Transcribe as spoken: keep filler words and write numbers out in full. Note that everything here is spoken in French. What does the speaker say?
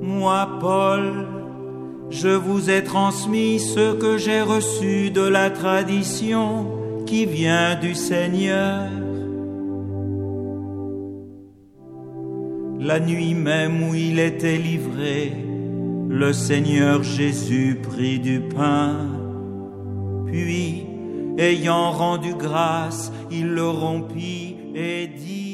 Moi, Paul, je vous ai transmis ce que j'ai reçu de la tradition qui vient du Seigneur. La nuit même où il était livré, le Seigneur Jésus prit du pain, puis, ayant rendu grâce, il le rompit et dit: